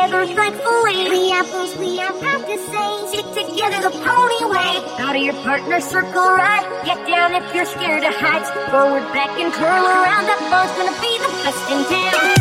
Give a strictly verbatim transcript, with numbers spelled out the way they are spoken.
together thankfully. We apples, we are proud to say, stick together the pony way. Out of your partner, circle right. Get down if you're scared of heights. Forward, back, and curl around. That bar's gonna be the best in town.